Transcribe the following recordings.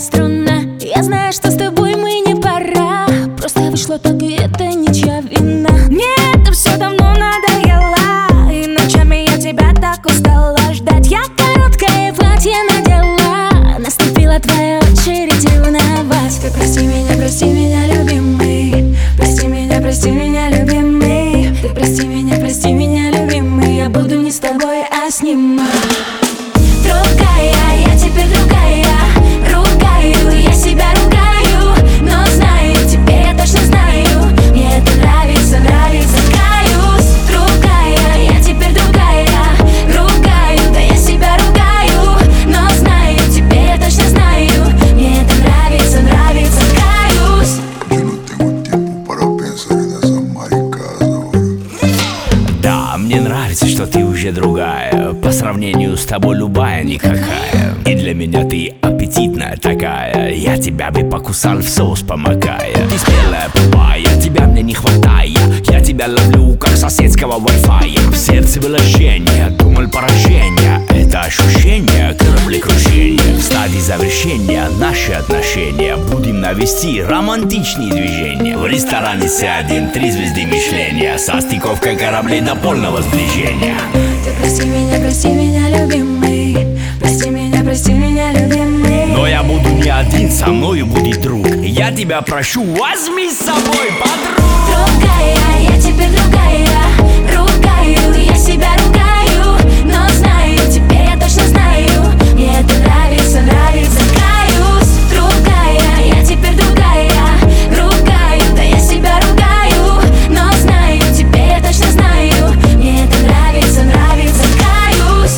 струна. Я знаю, что с тобой мы не пора. Просто вышло так, и это ничья вина. Мне это все давно надоело, и ночами я тебя так устала ждать. Я короткое платье надела, наступила твоя очередь узнавать. Ты прости меня, любимый. Прости меня, любимый. Ты прости меня, любимый. Я буду не с тобой, а с ним. Другая, я теперь другая. Ругаю, я себя ругаю. Но знаю, теперь я точно знаю. Мне это нравится, каюсь. Другая, я теперь другая. Ругаю, да я себя ругаю. Но знаю, теперь я точно знаю. Мне это нравится, каюсь. Yo no tengo tiempo para pensar en esas maricadas ahora. Да, мне нравится, что ты уже другая. По сравнению с тобой любая никакая. И для меня ты аппетитная такая. Я тебя бы покусал в соус помогая. Ты смелая, тупая, тебя мне не хватает. Я тебя ловлю, как соседского Wi-Fi. В сердце было жжение, думал поражение. Это ощущение кораблекрушения. В стадии завершения наши отношения. Будем навести романтичные движения. В ресторане сядем, 3 звезды Мишления. Со стыковкой кораблей до полного сближения. Ты прости меня, любимый. Прости меня, любимый. Но я буду не один, со мною будет друг. Я тебя прошу, возьми с собой подруг. Другая, я теперь другая. Ругаю, я себя ругаю. Но знаю, теперь я точно знаю. Мне это нравится, каюсь. Другая, я теперь другая. Ругаю, да я себя ругаю. Но знаю, теперь я точно знаю. Мне это нравится, каюсь.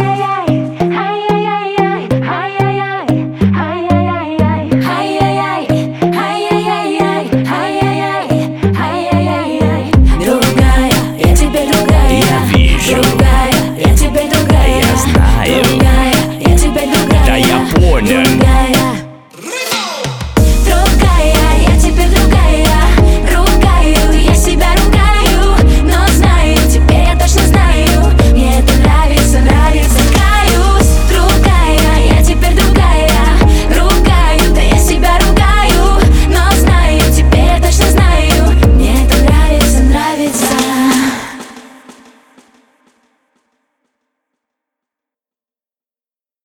Другая, я теперь другая. Я вижу. Другая, я теперь другая. Я знаю. Другая, я теперь другая. Да я понял.